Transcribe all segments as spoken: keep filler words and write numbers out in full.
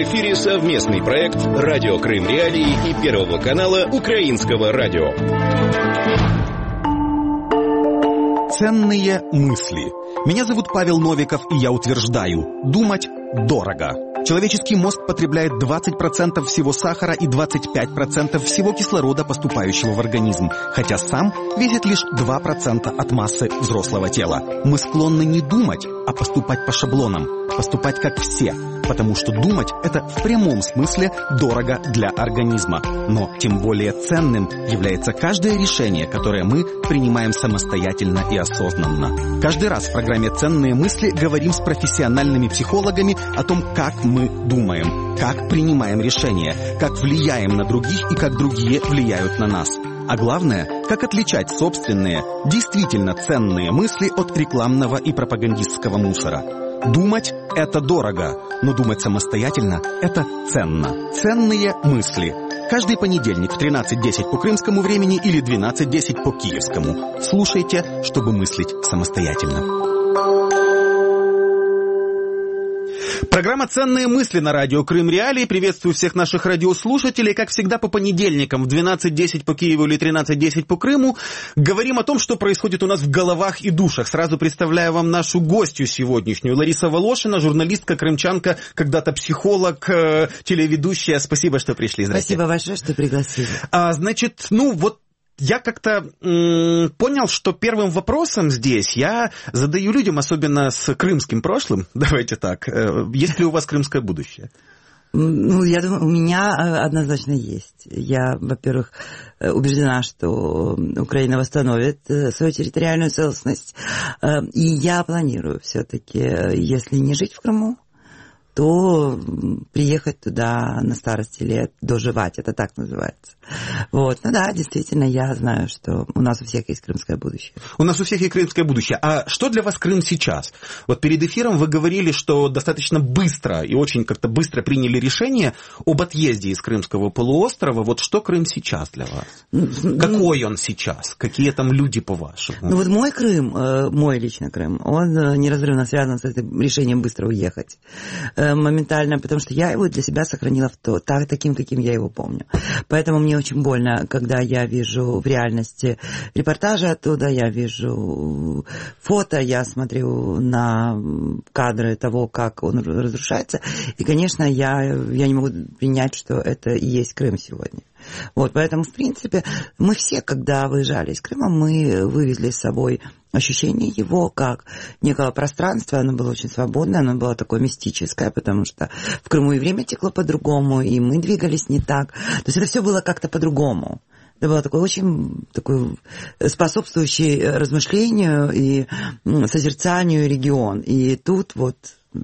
В эфире совместный проект «Радио Крым Реалии» и Первого канала Украинского радио. Ценные мысли. Меня зовут Павел Новиков, и я утверждаю, думать дорого. Человеческий мозг потребляет двадцать процентов всего сахара и двадцать пять процентов всего кислорода, поступающего в организм, хотя сам весит лишь два процента от массы взрослого тела. Мы склонны не думать, а поступать по шаблонам, поступать как все, потому что думать – это в прямом смысле дорого для организма. Но тем более ценным является каждое решение, которое мы принимаем самостоятельно и осознанно. Каждый раз в программе «Ценные мысли» говорим с профессиональными психологами о том, как мы думаем, как принимаем решения, как влияем на других и как другие влияют на нас. А главное, как отличать собственные, действительно ценные мысли от рекламного и пропагандистского мусора. Думать – это дорого, но думать самостоятельно – это ценно. Ценные мысли. Каждый понедельник в тринадцать десять по крымскому времени или двенадцать десять по киевскому. Слушайте, чтобы мыслить самостоятельно. Программа «Ценные мысли» на радио Крым Реалии. Приветствую всех наших радиослушателей. Как всегда, по понедельникам в двенадцать десять по Киеву или тринадцать десять по Крыму говорим о том, что происходит у нас в головах и душах. Сразу представляю вам нашу гостью сегодняшнюю. Лариса Волошина, журналистка, крымчанка, когда-то психолог, телеведущая. Спасибо, что пришли. Здрасте. Спасибо большое, что пригласили. А, значит, ну вот, я как-то м- понял, что первым вопросом здесь я задаю людям, особенно с крымским прошлым, давайте так, э, есть ли у вас крымское будущее? Ну, я думаю, у меня однозначно есть. Я, во-первых, убеждена, что Украина восстановит свою территориальную целостность. И я планирую все-таки, если не жить в Крыму, то приехать туда на старости лет, доживать, это так называется. Вот, ну да, действительно, я знаю, что у нас у всех есть крымское будущее. У нас у всех есть крымское будущее. А что для вас Крым сейчас? Вот перед эфиром вы говорили, что достаточно быстро и очень как-то быстро приняли решение об отъезде из Крымского полуострова. Вот что Крым сейчас для вас? Какой он сейчас? Какие там люди, по-вашему? Ну вот мой Крым, мой лично Крым, он неразрывно связан с этим решением быстро уехать. Моментально, потому что я его для себя сохранила в то, так, таким, каким я его помню. Поэтому мне очень больно, когда я вижу в реальности репортажи оттуда, я вижу фото, я смотрю на кадры того, как он разрушается, и, конечно, я, я не могу принять, что это и есть Крым сегодня. Вот, поэтому, в принципе, мы все, когда выезжали из Крыма, мы вывезли с собой ощущение его как некого пространства, оно было очень свободное, оно было такое мистическое, потому что в Крыму и время текло по-другому, и мы двигались не так. То есть это все было как-то по-другому. Это был такой очень такой способствующий размышлению и созерцанию регион. И тут вот...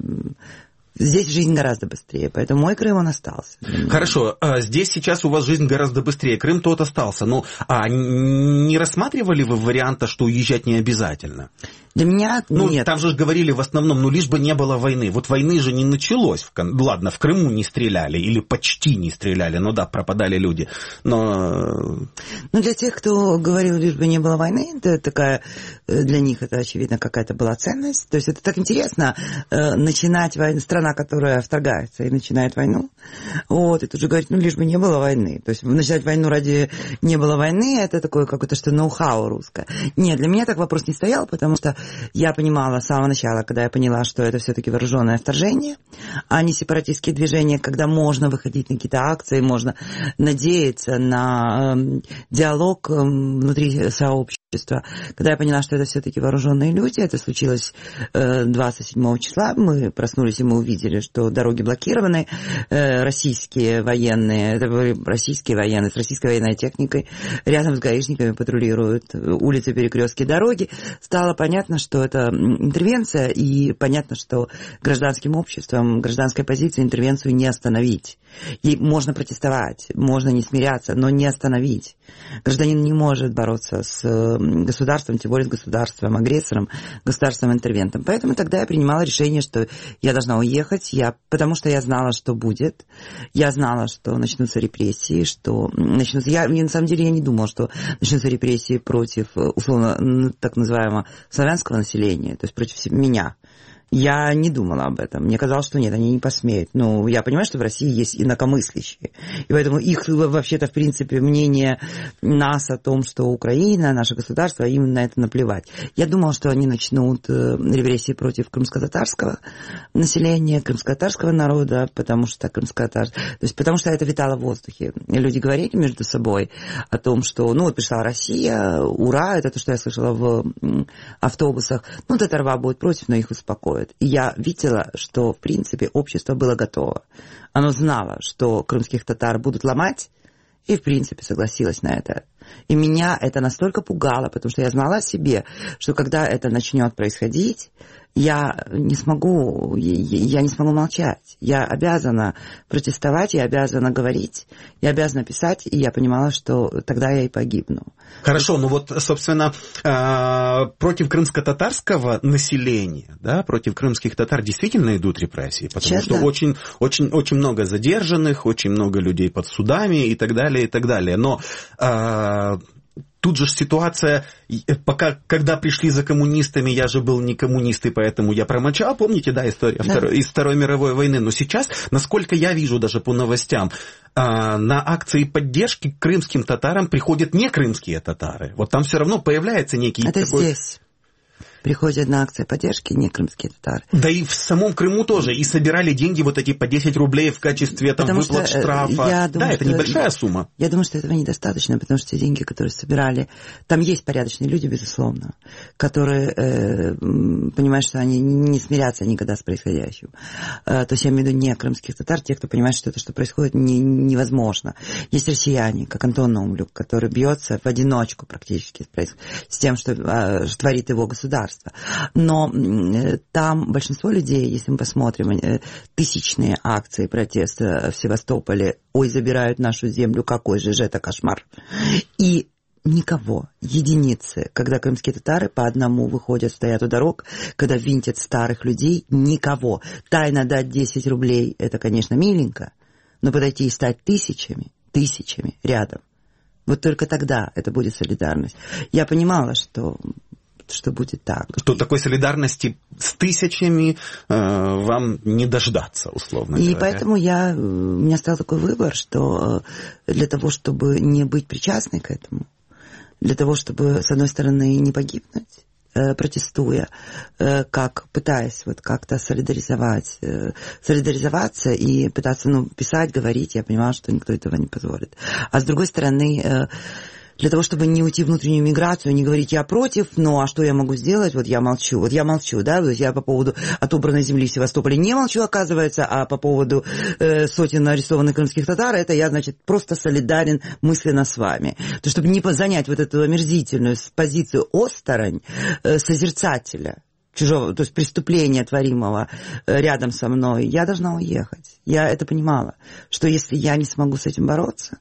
Здесь жизнь гораздо быстрее, поэтому мой Крым, он остался. Хорошо, здесь сейчас у вас жизнь гораздо быстрее, Крым тот остался. Ну, а не рассматривали вы варианта, что уезжать не обязательно? Для меня ну, нет. Там же говорили в основном, ну, лишь бы не было войны. Вот войны же не началось. В... Ладно, в Крыму не стреляли, или почти не стреляли. Ну да, пропадали люди. Но... Ну, для тех, кто говорил, лишь бы не было войны, это такая, для них это, очевидно, какая-то была ценность. То есть это так интересно, начинать войну, страна, которая вторгается и начинает войну, вот, и тут же говорить, ну, лишь бы не было войны. То есть начинать войну ради не было войны, это такое какое-то что ноу-хау русское. Нет, для меня так вопрос не стоял, потому что я понимала с самого начала, когда я поняла, что это все-таки вооруженное вторжение, а не сепаратистские движения, когда можно выходить на какие-то акции, можно надеяться на э, диалог э, внутри сообщества. Когда я поняла, что это все-таки вооруженные люди, это случилось э, двадцать седьмого числа, мы проснулись и мы увидели, что дороги блокированы, э, российские военные, это были российские военные, с российской военной техникой, рядом с гаишниками патрулируют улицы, перекрестки, дороги. Стало понятно, что это интервенция, и понятно, что гражданским обществом, гражданской позицией интервенцию не остановить. И можно протестовать, можно не смиряться, но не остановить. Гражданин не может бороться с государством, тем более с государством, агрессором, государством-интервентом. Поэтому тогда я принимала решение, что я должна уехать, я, потому что я знала, что будет. Я знала, что начнутся репрессии, что начнутся... Я, на самом деле, я не думала, что начнутся репрессии против, условно, так называемого славянского населения, то есть против меня. Я не думала об этом. Мне казалось, что нет, они не посмеют. Но я понимаю, что в России есть инакомыслящие. И поэтому их, вообще-то, в принципе, мнение нас о том, что Украина, наше государство, им на это наплевать. Я думала, что они начнут репрессии против крымско-татарского населения, крымско-татарского народа, потому что крымско-татар... То есть, потому что это витало в воздухе. И люди говорили между собой о том, что, ну, вот пришла Россия, ура, это то, что я слышала в автобусах. Ну, татарва будет против, но их успокоят. И я видела, что, в принципе, общество было готово. Оно знало, что крымских татар будут ломать, и, в принципе, согласилось на это. И меня это настолько пугало, потому что я знала о себе, что когда это начнет происходить, я не смогу, я не смогу молчать. Я обязана протестовать, я обязана говорить, я обязана писать, и я понимала, что тогда я и погибну. Хорошо, ну вот, собственно, против крымско-татарского населения, да, против крымских татар действительно идут репрессии, потому Сейчас, что да. очень, очень, очень много задержанных, очень много людей под судами и так далее, и так далее. Но тут же ситуация, пока, когда пришли за коммунистами, я же был не коммунист, и поэтому я промолчал. Помните, да, история да. Второй, из Второй мировой войны? Но сейчас, насколько я вижу даже по новостям, на акции поддержки к крымским татарам приходят не крымские татары. Вот там все равно появляется некий... Это такой... здесь. Приходят на акции поддержки не крымские татары. Да и в самом Крыму тоже. И собирали деньги вот эти по десять рублей в качестве там, выплат что, штрафа. Я думаю, да, это что, небольшая сумма. Я думаю, что этого недостаточно, потому что те деньги, которые собирали... Там есть порядочные люди, безусловно, которые э, понимают, что они не смирятся никогда с происходящим. Э, то есть я имею в виду не крымских татар, те, кто понимает, что это, что происходит, не, невозможно. Есть россияне, как Антон Наумлюк, который бьется в одиночку практически с тем, что э, творит его государство. Но там большинство людей, если мы посмотрим, тысячные акции протеста в Севастополе, ой, забирают нашу землю, какой же же это кошмар. И никого, единицы, когда крымские татары по одному выходят, стоят у дорог, когда винтят старых людей, никого. Тайно дать десять рублей, это, конечно, миленько, но подойти и стать тысячами, тысячами рядом. Вот только тогда это будет солидарность. Я понимала, что... что будет так. Что такой солидарности с тысячами э, вам не дождаться, условно говоря. И поэтому я, у меня стал такой выбор, что для того, чтобы не быть причастной к этому, для того, чтобы, с одной стороны, не погибнуть, э, протестуя, э, как пытаясь вот как-то солидаризовать, э, солидаризоваться и пытаться, ну, писать, говорить, я понимала, что никто этого не позволит. А с другой стороны... Э, для того, чтобы не уйти в внутреннюю миграцию, не говорить «я против», ну а что я могу сделать? Вот я молчу. Вот я молчу, да, то есть я по поводу отобранной земли в Севастополе не молчу, оказывается, а по поводу э, сотен арестованных крымских татар, это я, значит, просто солидарен мысленно с вами. То, чтобы не занять вот эту омерзительную позицию осторонь э, созерцателя, чужого, то есть преступления, творимого рядом со мной, я должна уехать. Я это понимала, что если я не смогу с этим бороться,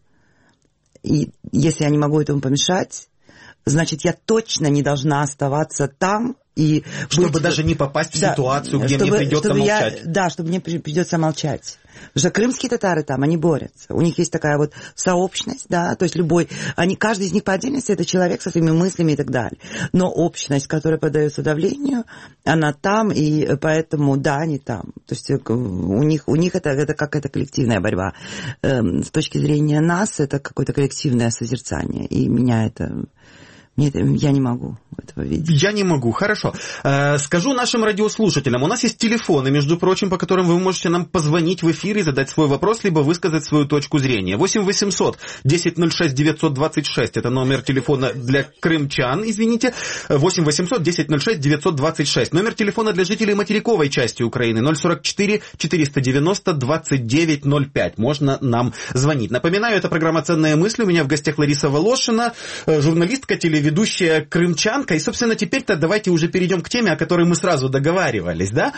и если я не могу этому помешать, значит, я точно не должна оставаться там. И чтобы быть... даже не попасть в да, ситуацию, где чтобы, мне придется молчать. Я, да, чтобы мне придется молчать. Потому что крымские татары там, они борются. У них есть такая вот сообщность, да, то есть любой... Они, каждый из них по отдельности это человек со своими мыслями и так далее. Но общность, которая поддается давлению, она там, и поэтому, да, они там. То есть у них, у них это, это какая-то коллективная борьба. Эм, с точки зрения нас, это какое-то коллективное созерцание. И меня это... Нет, я не могу этого видеть. Я не могу, хорошо. Скажу нашим радиослушателям, у нас есть телефоны, между прочим, по которым вы можете нам позвонить в эфир и задать свой вопрос, либо высказать свою точку зрения. восемь восемьсот десять ноль шесть девятьсот двадцать шесть, это номер телефона для крымчан, извините. восемь восемьсот десять ноль шесть девятьсот двадцать шесть. Номер телефона для жителей материковой части Украины ноль сорок четыре четыреста девяносто двадцать девять ноль пять. Можно нам звонить. Напоминаю, это программа «Ценные мысли». У меня в гостях Лариса Волошина, журналистка, телеведущая, ведущая крымчанка. И, собственно, теперь-то давайте уже перейдем к теме, о которой мы сразу договаривались, да?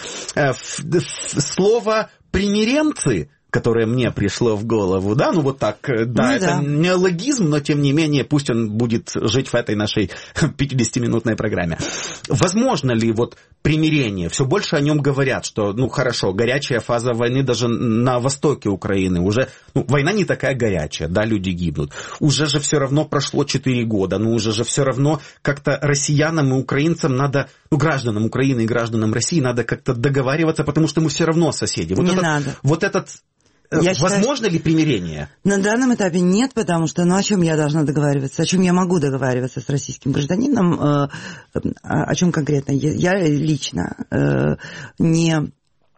Слово «примиренцы», которое мне пришло в голову, да, ну вот так, да, ну, это да. неологизм, но тем не менее, пусть он будет жить в этой нашей пятидесятиминутной программе. Возможно ли вот примирение. Все больше о нем говорят, что, ну, хорошо, горячая фаза войны даже на востоке Украины. Уже, ну, война не такая горячая, да, люди гибнут. Уже же все равно прошло четыре года, ну, уже же все равно как-то россиянам и украинцам надо, ну, гражданам Украины и гражданам России надо как-то договариваться, потому что мы все равно соседи. Вот не этот, надо. Вот этот... Я Возможно считаю, ли примирение? На данном этапе нет, потому что, ну, о чем я должна договариваться, о чем я могу договариваться с российским гражданином, э, о чем конкретно? Я лично э, не...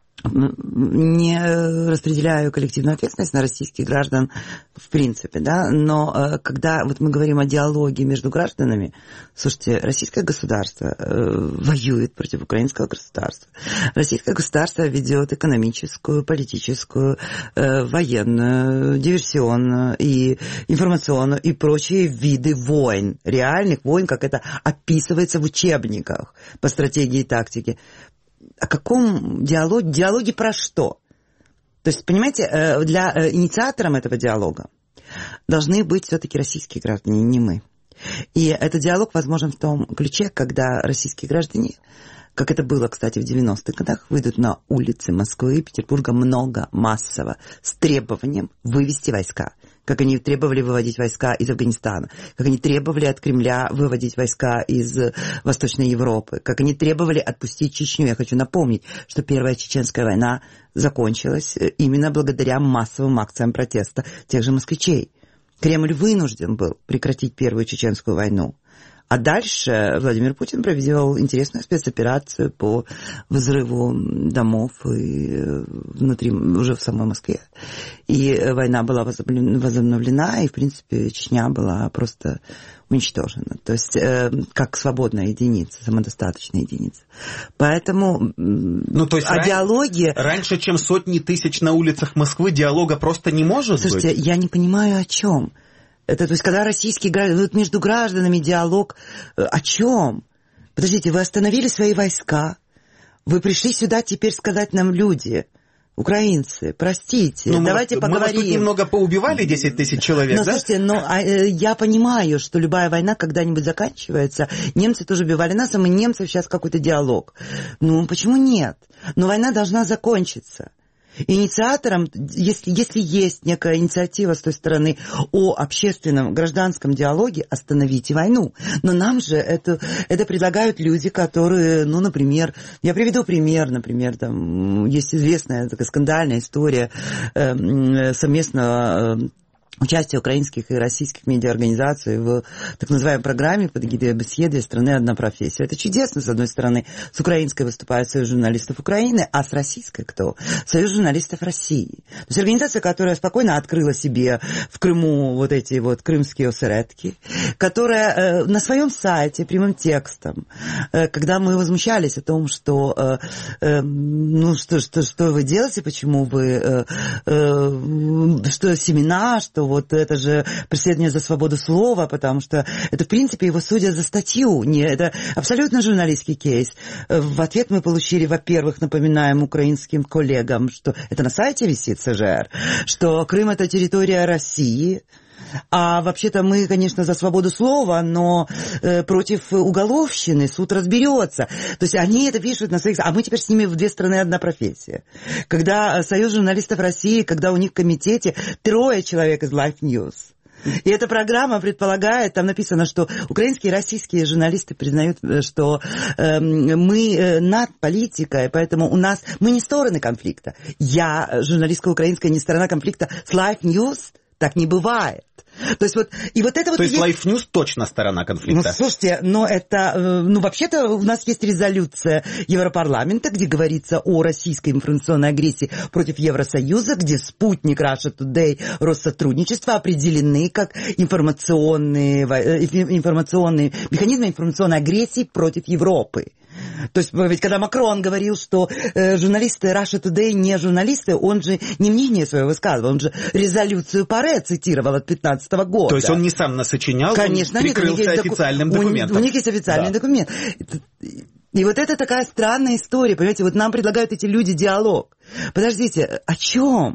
не распределяю коллективную ответственность на российских граждан в принципе, да, но когда вот мы говорим о диалоге между гражданами, слушайте, российское государство э, воюет против украинского государства. Российское государство ведет экономическую, политическую, э, военную, диверсионную и информационную и прочие виды войн, реальных войн, как это описывается в учебниках по стратегии и тактике. О каком диалоге? Диалоги про что? То есть, понимаете, для инициатором этого диалога должны быть все-таки российские граждане, не мы. И этот диалог возможен в том ключе, когда российские граждане, как это было, кстати, в девяностых годах, выйдут на улицы Москвы и Петербурга много, массово, с требованием вывести войска. Как они требовали выводить войска из Афганистана, как они требовали от Кремля выводить войска из Восточной Европы, как они требовали отпустить Чечню. Я хочу напомнить, что Первая Чеченская война закончилась именно благодаря массовым акциям протеста тех же москвичей. Кремль вынужден был прекратить Первую Чеченскую войну. А дальше Владимир Путин провел интересную спецоперацию по взрыву домов и внутри, уже в самой Москве. И война была возобновлена, и, в принципе, Чечня была просто уничтожена. То есть, э, как свободная единица, самодостаточная единица. Поэтому ну, то есть о ран... диалоге... Раньше, чем сотни тысяч на улицах Москвы, диалога просто не может Слушайте, быть? Слушайте, я не понимаю, о чем. Это, то есть, когда российские граждане, вот между гражданами диалог, о чем? Подождите, вы остановили свои войска, вы пришли сюда теперь сказать нам, люди, украинцы, простите, ну, давайте мы, поговорим. Мы тут немного поубивали десять тысяч человек, но, да? Слушайте, но а, я понимаю, что любая война когда-нибудь заканчивается. Немцы тоже убивали нас, а мы немцев сейчас какой-то диалог. Ну, почему нет? Но война должна закончиться. Инициатором, если, если есть некая инициатива с той стороны о общественном гражданском диалоге, остановите войну. Но нам же это, это предлагают люди, которые, ну, например, я приведу пример, например, там есть известная такая скандальная история э, совместного э, участие украинских и российских медиаорганизаций в так называемой программе под эгидой ОБСЕ «Две страны, одна профессия». Это чудесно. С одной стороны, с украинской выступает Союз журналистов Украины, а с российской кто? Союз журналистов России. То есть организация, которая спокойно открыла себе в Крыму вот эти вот крымские осередки, которая э, на своем сайте прямым текстом, э, когда мы возмущались о том, что, э, э, ну, что, что, что вы делаете, почему вы, э, э, что семена, что вот это же преследование за свободу слова, потому что это, в принципе, его судят за статью. Не, это абсолютно журналистский кейс. В ответ мы получили, во-первых, напоминаем украинским коллегам, что это на сайте висит СЖР, что Крым – это территория России. А вообще-то мы, конечно, за свободу слова, но э, против уголовщины суд разберется. То есть они это пишут на своих... А мы теперь с ними в две страны одна профессия. Когда Союз журналистов России, когда у них в комитете трое человек из Life News. И эта программа предполагает, там написано, что украинские и российские журналисты признают, что э, мы над политикой, поэтому у нас... Мы не стороны конфликта. Я, журналистка украинская, не сторона конфликта с Life News. Так не бывает. То есть вот, и вот это вот... То есть Life News точно сторона конфликта? Ну, слушайте, но это... Ну, вообще-то у нас есть резолюция Европарламента, где говорится о российской информационной агрессии против Евросоюза, где Спутник, Russia Today, Россотрудничество определены как информационные, информационные механизмы информационной агрессии против Европы. То есть, ведь когда Макрон говорил, что э, журналисты Russia Today не журналисты, он же не мнение свое высказывал, он же резолюцию ПАРЕ цитировал от пятнадцатого года. То есть он не сам насочинял, конечно, он прикрылся нет, официальным доку... документом. У, у них есть официальный да. документ. И вот это такая странная история, понимаете, вот нам предлагают эти люди диалог. Подождите, о чем?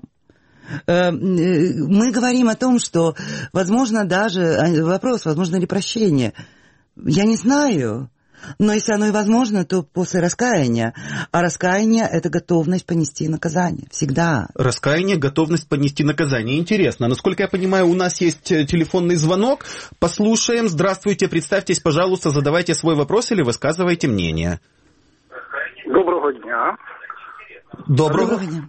Мы говорим о том, что, возможно, даже вопрос, возможно ли прощение. Я не знаю. Но если оно и возможно, то после раскаяния. А раскаяние – это готовность понести наказание. Всегда. Раскаяние, готовность понести наказание. Интересно. Насколько я понимаю, у нас есть телефонный звонок. Послушаем. Здравствуйте, представьтесь, пожалуйста, задавайте свой вопрос или высказывайте мнение. Доброго дня. Доброго, Доброго дня.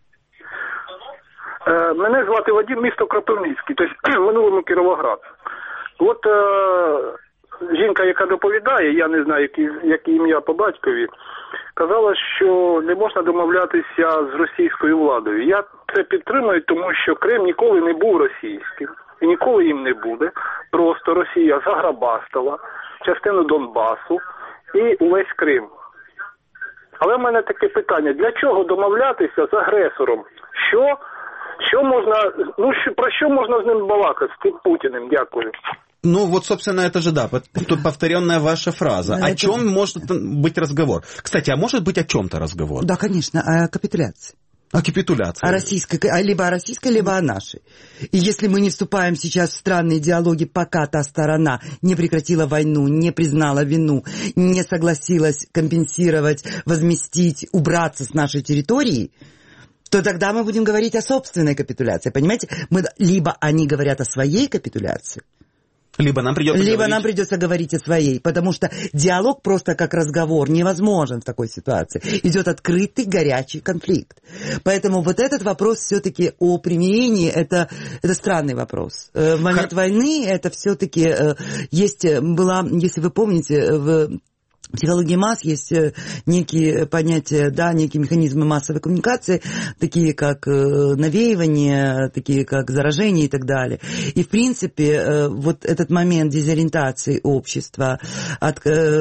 Мене звати Вадим, місто Кропивницький, тобто в минулому Кіровоград. От е, жінка, яка доповідає, я не знаю, яке ім'я по батькові, казала, що не можна домовлятися з російською владою. Я це підтримую, тому що Крим ніколи не був російським. І ніколи їм не буде. Просто Росія заграбастала частину Донбасу і увесь Крим. Але в мене таке питання, для чого домовлятися з агресором? Що, що можна, ну, що, про що можна з ним балакати, з тим Путіним? Дякую. Ну, вот, собственно, это же, да, повторенная ваша фраза. Это... О чем может быть разговор? Кстати, а может быть о чем-то разговор? Да, конечно, о капитуляции. О капитуляции. О российской, либо о российской, либо о нашей. И если мы не вступаем сейчас в странные диалоги, пока та сторона не прекратила войну, не признала вину, не согласилась компенсировать, возместить, убраться с нашей территории, то тогда мы будем говорить о собственной капитуляции. Понимаете? Мы, либо они говорят о своей капитуляции, Либо нам придется Либо говорить... нам придется говорить о своей, потому что диалог просто как разговор невозможен в такой ситуации. Идет открытый, горячий конфликт. Поэтому вот этот вопрос все-таки о примирении, это, это странный вопрос. В момент Хар... войны это все-таки есть, была, если вы помните, в... В психологии масс есть некие понятия, да, некие механизмы массовой коммуникации, такие как навеивание, такие как заражение и так далее. И, в принципе, вот этот момент дезориентации общества, от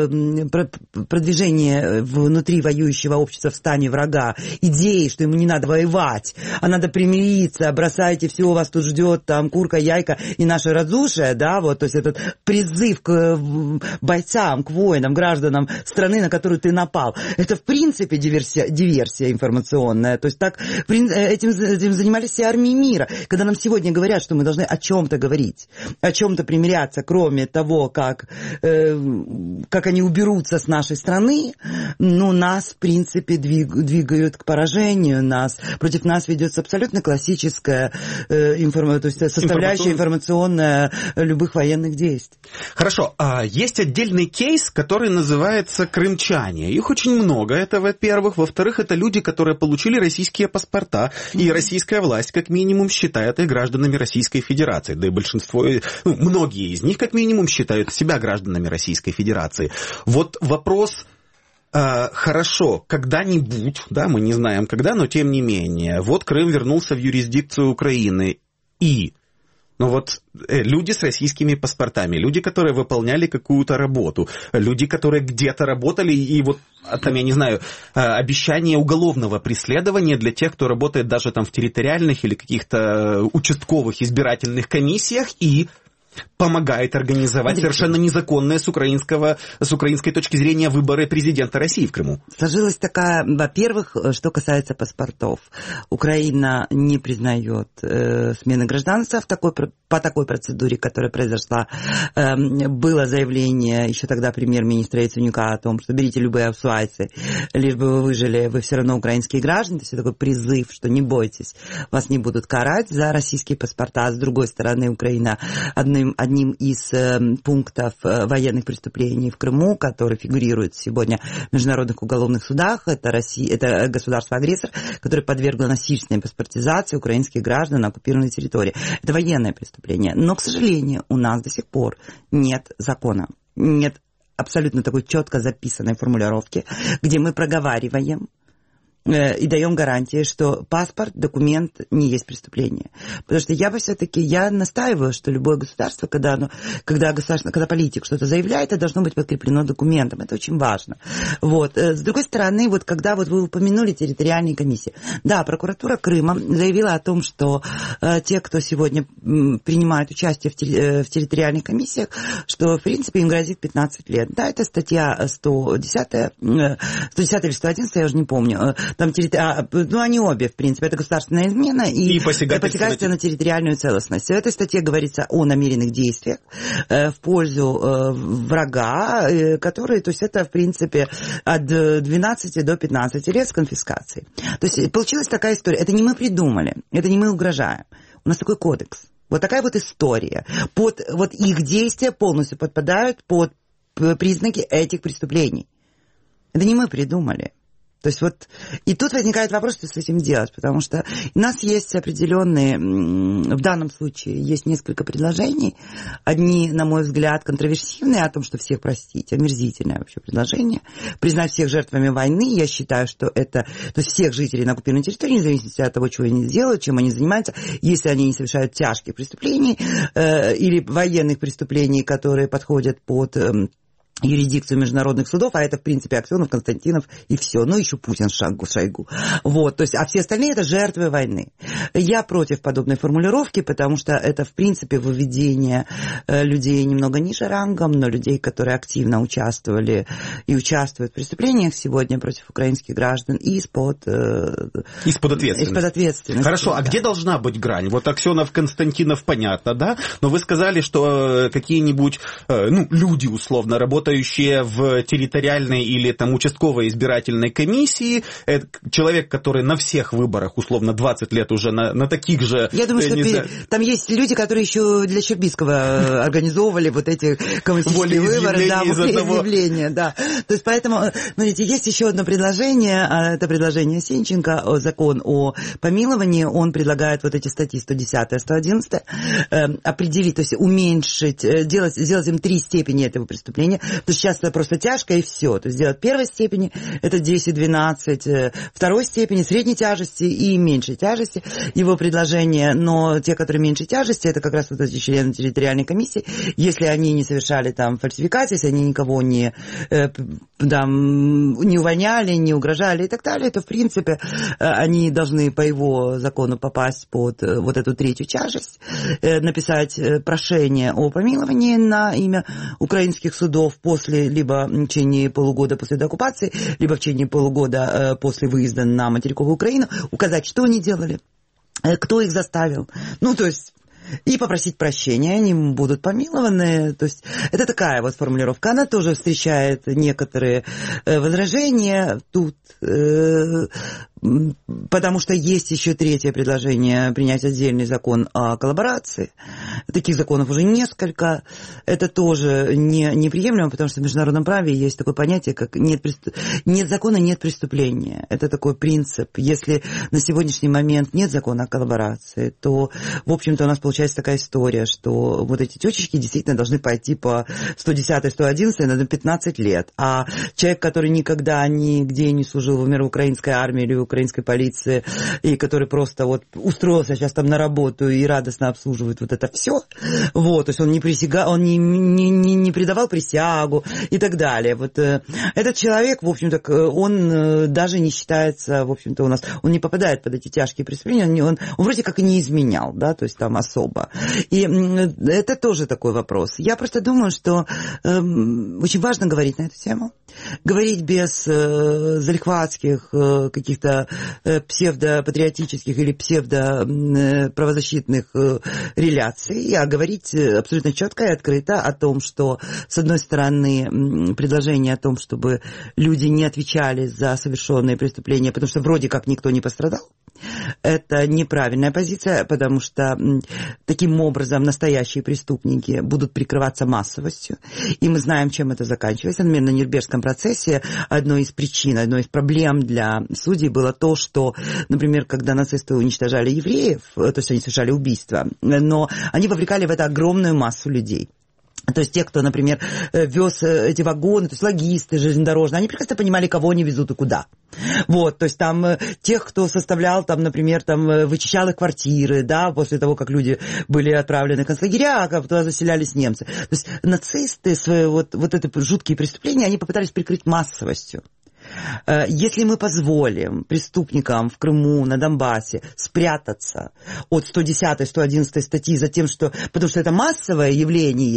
продвижения внутри воюющего общества в стане врага, идеи, что ему не надо воевать, а надо примириться, бросайте все, вас тут ждет там курка, яйка и наше радушие, да, вот, то есть этот призыв к бойцам, к воинам, гражданам страны, на которую ты напал. Это, в принципе, диверсия, диверсия информационная. То есть так этим, этим занимались все армии мира. Когда нам сегодня говорят, что мы должны о чем-то говорить, о чем-то примиряться, кроме того, как, э, как они уберутся с нашей страны, ну, нас, в принципе, двиг, двигают к поражению. Нас, против нас ведется абсолютно классическая э, информ... то есть составляющая информационная любых военных действий. Хорошо. А есть отдельный кейс, который называется крымчане. Их очень много, это во-первых. Во-вторых, это люди, которые получили российские паспорта, и российская власть, как минимум, считает их гражданами Российской Федерации. Да и большинство, ну, многие из них, как минимум, считают себя гражданами Российской Федерации. Вот вопрос... Uh, хорошо, когда-нибудь, да, мы не знаем когда, но тем не менее, вот Крым вернулся в юрисдикцию Украины, и... Ну вот э, люди с российскими паспортами, люди, которые выполняли какую-то работу, люди, которые где-то работали, и вот там, я не знаю, э, обещание уголовного преследования для тех, кто работает даже там в территориальных или каких-то участковых избирательных комиссиях и помогает организовать совершенно незаконные с, украинского, с украинской точки зрения выборы президента России в Крыму. Сложилась такая, во-первых, что касается паспортов. Украина не признает э, смены гражданства в такой, по такой процедуре, которая произошла. Э, было заявление еще тогда премьер-министра Яценюка о том, что берите любые аусвайсы, лишь бы вы выжили, вы все равно украинские граждане. То есть такой призыв, что не бойтесь, вас не будут карать за российские паспорта. А с другой стороны, Украина одним одним из э, пунктов э, военных преступлений в Крыму, который фигурирует сегодня в международных уголовных судах, это, Россия, это государство-агрессор, которое подвергло насильственной паспортизации украинских граждан на оккупированной территории. Это военное преступление. Но, к сожалению, у нас до сих пор нет закона, нет абсолютно такой четко записанной формулировки, где мы проговариваем и даем гарантии, что паспорт, документ не есть преступление. Потому что я бы все-таки, я настаиваю, что любое государство, когда, оно, когда, государство, когда политик что-то заявляет, это должно быть подкреплено документом. Это очень важно. Вот. С другой стороны, вот когда вот вы упомянули территориальные комиссии. Да, прокуратура Крыма заявила о том, что э, те, кто сегодня м, принимают участие в, те, в территориальных комиссиях, что, в принципе, им грозит пятнадцать лет. Да, это статья сто десять, сто десять или сто одиннадцать, я уже не помню. там, территори... ну, они обе, в принципе, это государственная измена и, и посягательство, посягательство на территориальную целостность. В этой статье говорится о намеренных действиях э, в пользу э, врага, э, которые, то есть это, в принципе, от двенадцати до пятнадцати лет с конфискацией. То есть получилась такая история. Это не мы придумали, это не мы угрожаем. У нас такой кодекс. Вот такая вот история. Под, вот их действия полностью подпадают под признаки этих преступлений. Это не мы придумали. То есть вот, и тут возникает вопрос, что с этим делать, потому что у нас есть определенные, в данном случае есть несколько предложений. Одни, на мой взгляд, контроверсивные, о том, что всех простить, омерзительное вообще предложение. Признать всех жертвами войны, я считаю, что это, то есть всех жителей на оккупированной территории, независимо от того, чего они делают, чем они занимаются, если они не совершают тяжких преступлений э, или военных преступлений, которые подходят под... Э, юрисдикцию международных судов, а это, в принципе, Аксенов, Константинов и все. Ну, еще Путин, Шойгу, Шойгу. Вот, то есть, а все остальные это жертвы войны. Я против подобной формулировки, потому что это, в принципе, выведение людей немного ниже рангом, но людей, которые активно участвовали и участвуют в преступлениях сегодня против украинских граждан из-под... Из-под ответственности. Из-под ответственности. Хорошо, да. А где должна быть грань? Вот Аксенов, Константинов, понятно, да? Но вы сказали, что какие-нибудь, ну, люди, условно, работают работающие в территориальной или там участковой избирательной комиссии, это человек, который на всех выборах, условно, двадцать лет уже на, на таких же... Я думаю, что знаю... там есть люди, которые еще для Щербицкого организовывали вот эти коммунистические выборы, да, волеизъявления, да. То есть поэтому, смотрите, есть еще одно предложение, это предложение Сенченко, закон о помиловании, он предлагает вот эти статьи сто десять, сто одиннадцать определить, то есть уменьшить, делать, сделать им три степени этого преступления. То есть сейчас это просто тяжко и все. То есть делать первой степени это десять-двенадцать, второй степени средней тяжести и меньшей тяжести. Его предложение, но те, которые меньшей тяжести, это как раз вот эти члены территориальной комиссии, если они не совершали там фальсификации, если они никого не, э, там, не увольняли, не угрожали и так далее, то в принципе они должны по его закону попасть под вот эту третью тяжесть, э, написать прошение о помиловании на имя украинских судов после, либо в течение полугода после деоккупации, либо в течение полугода после выезда на материковую Украину, указать, что они делали, кто их заставил. Ну, то есть, и попросить прощения, они будут помилованы. То есть, это такая вот формулировка. Она тоже встречает некоторые возражения тут, потому что есть еще третье предложение принять отдельный закон о коллаборации. Таких законов уже несколько. Это тоже не, неприемлемо, потому что в международном праве есть такое понятие, как нет, преступ... нет закона, нет преступления. Это такой принцип. Если на сегодняшний момент нет закона о коллаборации, то, в общем-то, у нас получается такая история, что вот эти тетечки действительно должны пойти по сто десять, сто одиннадцать на пятнадцать лет. А человек, который никогда нигде не служил, например, в украинской армии или в украинской полиции, и который просто вот устроился сейчас там на работу и радостно обслуживает вот это все, вот, то есть он не присягал, он не, не, не, не придавал присягу и так далее. Вот э, этот человек, в общем-то, он э, даже не считается, в общем-то, у нас, он не попадает под эти тяжкие преступления, он, он, он вроде как и не изменял, да, то есть там особо. И э, это тоже такой вопрос. Я просто думаю, что э, очень важно говорить на эту тему, говорить без э, залихватских э, каких-то э, псевдопатриотических или псевдоправозащитных э, реляций, а говорить абсолютно четко и открыто о том, что, с одной стороны, предложение о том, чтобы люди не отвечали за совершенные преступления, потому что вроде как никто не пострадал, это неправильная позиция, потому что таким образом настоящие преступники будут прикрываться массовостью, и мы знаем, чем это заканчивается. Например, на Нюрнбергском процессе одной из причин, одной из проблем для судей было то, что, например, когда нацисты уничтожали евреев, то есть они совершали убийства, но они вовлекали в это огромную массу людей. То есть те, кто, например, вез эти вагоны, то есть логисты железнодорожные, они прекрасно понимали, кого они везут и куда. Вот, то есть там тех, кто составлял, там, например, там, вычищал их квартиры, да, после того, как люди были отправлены в концлагеря, а туда заселялись немцы. То есть нацисты, свои, вот, вот это жуткие преступления, они попытались прикрыть массовостью. Если мы позволим преступникам в Крыму, на Донбассе спрятаться от сто десятой, сто одиннадцатой статьи за тем, что, потому что это массовое явление,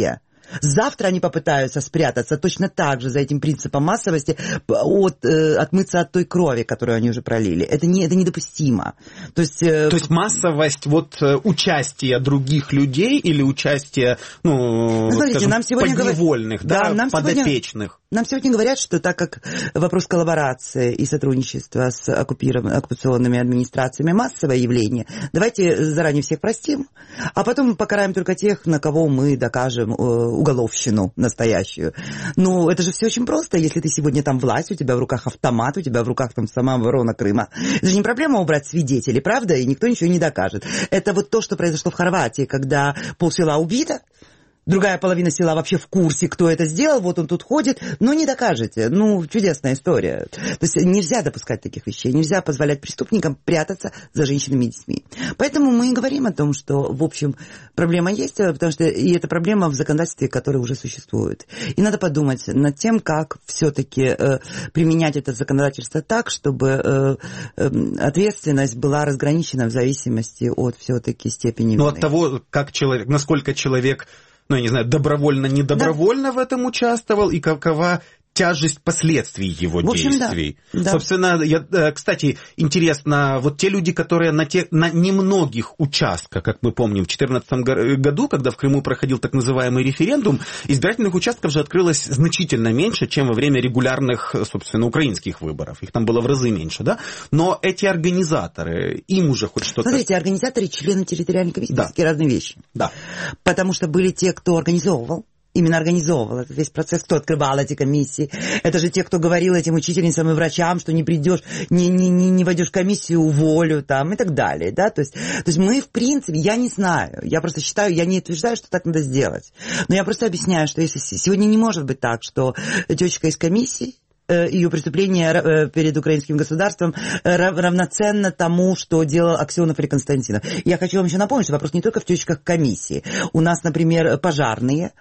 Завтра они попытаются спрятаться точно так же за этим принципом массовости, от, э, отмыться от той крови, которую они уже пролили. Это, не, это недопустимо. То есть, э... То есть массовость вот, участия других людей или участия, ну, Смотрите, скажем, нам сегодня подневольных, говор... да, да, нам подопечных? Сегодня... Нам сегодня говорят, что так как вопрос коллаборации и сотрудничества с оккупационными администрациями массовое явление, давайте заранее всех простим, а потом покараем только тех, на кого мы докажем уголовщину настоящую. Ну, это же все очень просто. Если ты сегодня там власть, у тебя в руках автомат, у тебя в руках там сама оборона Крыма. Это же не проблема убрать свидетелей, правда? И никто ничего не докажет. Это вот то, что произошло в Хорватии, когда полсела убито, другая половина села вообще в курсе, кто это сделал, вот он тут ходит, но не докажете. Ну, чудесная история. То есть нельзя допускать таких вещей, нельзя позволять преступникам прятаться за женщинами и детьми. Поэтому мы и говорим о том, что, в общем, проблема есть, потому что и эта проблема в законодательстве, которое уже существует. И надо подумать над тем, как все-таки э, применять это законодательство так, чтобы э, э, ответственность была разграничена в зависимости от все-таки степени вины. Ну, от того, как человек, насколько человек... ну, я не знаю, добровольно-недобровольно да. в этом участвовал, и какова тяжесть последствий его в общем, действий. Да. Да. Собственно, я, кстати, интересно, вот те люди, которые на, те, на немногих участках, как мы помним, в две тысячи четырнадцатом году, когда в Крыму проходил так называемый референдум, избирательных участков же открылось значительно меньше, чем во время регулярных, собственно, украинских выборов. Их там было в разы меньше, да? Но эти организаторы, им уже хоть что-то... Смотрите, организаторы, члены территориальной комиссии, да. такие разные вещи. Да. Потому что были те, кто организовывал, именно организовывал этот весь процесс, кто открывал эти комиссии. Это же те, кто говорил этим учительницам и врачам, что не придешь, не, не, не, не войдешь в комиссию, уволю там и так далее. Да? То есть, то есть мы, в принципе, я не знаю, я просто считаю, я не утверждаю, что так надо сделать. Но я просто объясняю, что если сегодня не может быть так, что тетечка из комиссии, ее преступление перед украинским государством равноценно тому, что делал Аксенов или Константинов. Я хочу вам еще напомнить, что вопрос не только в течках комиссии. У нас, например, пожарные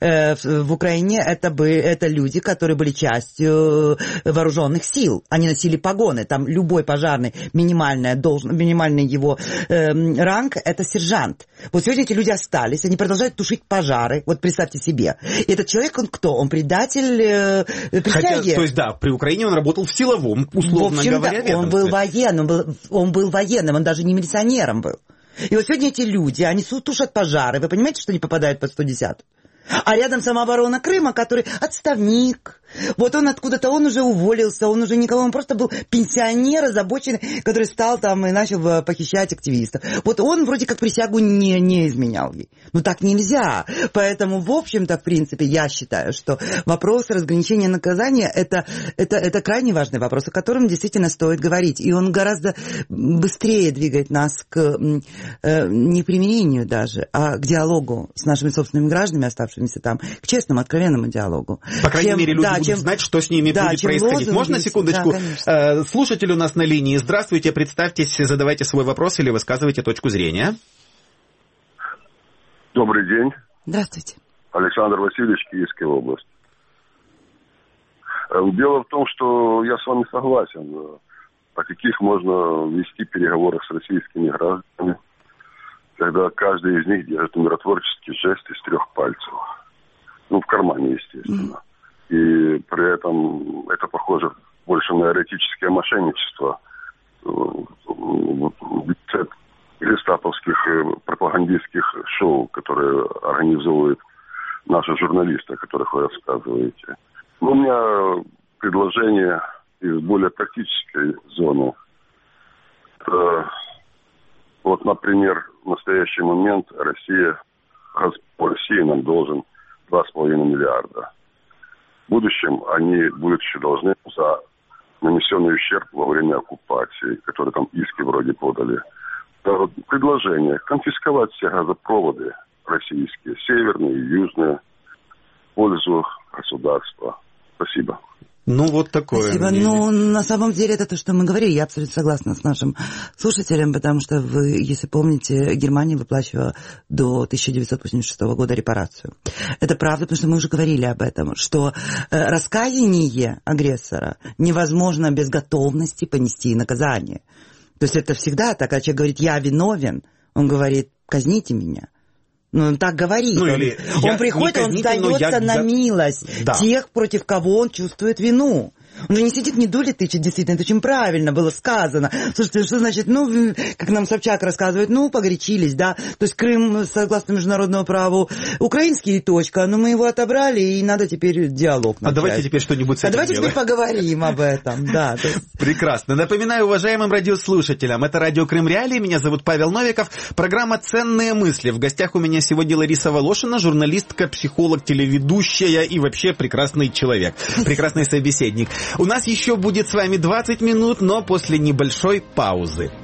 в Украине это, бы, это люди, которые были частью вооруженных сил. Они носили погоны. Там любой пожарный, минимальная должность, минимальный его э, ранг, это сержант. Вот сегодня эти люди остались, они продолжают тушить пожары. Вот представьте себе. И этот человек, он кто? Он предатель э, присяги. То есть, да, при Украине он работал в силовом, условно в общем, говоря, да, он был военным, он был, он был военным, он даже не милиционером был. И вот сегодня эти люди, они тушат пожары. Вы понимаете, что они попадают под сто десятую? А рядом самооборона Крыма, который отставник. Вот он откуда-то, он уже уволился, он уже никого, он просто был пенсионер, озабоченный, который стал там и начал похищать активистов. Вот он вроде как присягу не, не изменял ей. Ну так нельзя. Поэтому, в общем-то, в принципе, я считаю, что вопрос разграничения наказания это, это, это крайне важный вопрос, о котором действительно стоит говорить. И он гораздо быстрее двигает нас к э, не примирению даже, а к диалогу с нашими собственными гражданами, оставшимися там, к честному, откровенному диалогу. По крайней чем, мере, люди да, будут чем, знать, что с ними да, будет происходить. лозунги, Можно секундочку? Да, слушатель у нас на линии. Здравствуйте, представьтесь, задавайте свой вопрос или высказывайте точку зрения. Добрый день. Здравствуйте. Александр Васильевич, Киевская область. Дело в том, что я с вами согласен. О каких можно вести переговорах с российскими гражданами, когда каждый из них держит миротворческий жест из трех пальцев. Ну, в кармане, естественно. Mm. И при этом это похоже больше на эротическое мошенничество гестаповских пропагандистских шоу, которые организовывают наши журналисты, о которых вы рассказываете. Но у меня предложение из более практической зоны. Это, вот, например, в настоящий момент Россия, по России нам должен два с половиной миллиарда. В будущем они будут еще должны за нанесенный ущерб во время оккупации, которые там иски вроде подали. Это предложение конфисковать все газопроводы российские, северные и южные, в пользу государства. Спасибо. Ну, вот такое. Спасибо. Ну, на самом деле, это то, что мы говорили. Я абсолютно согласна с нашим слушателем, потому что вы, если помните, Германия выплачивала до тысяча девятьсот восемьдесят шестого года репарацию. Это правда, потому что мы уже говорили об этом, что э, раскаяние агрессора невозможно без готовности понести наказание. То есть это всегда так, когда человек говорит «я виновен», он говорит «казните меня». Ну, он так говорит. Ну, он, или он приходит, он сдается на я... милость да. тех, против кого он чувствует вину. Он же не сидит, не дули тычет, действительно, это очень правильно было сказано. Слушайте, что значит, ну, как нам Собчак рассказывает, ну, погорячились, да, то есть Крым, согласно международному праву, украинский и точка, но мы его отобрали, и надо теперь диалог начать. А давайте теперь что-нибудь с этим А давайте делаем. теперь поговорим об этом, да. Прекрасно. Напоминаю уважаемым радиослушателям, это радио Крым Реалии, меня зовут Павел Новиков, программа «Ценные мысли». В гостях у меня сегодня Лариса Волошина, журналистка, психолог, телеведущая и вообще прекрасный человек, прекрасный собеседник. У нас еще будет с вами двадцать минут, но после небольшой паузы.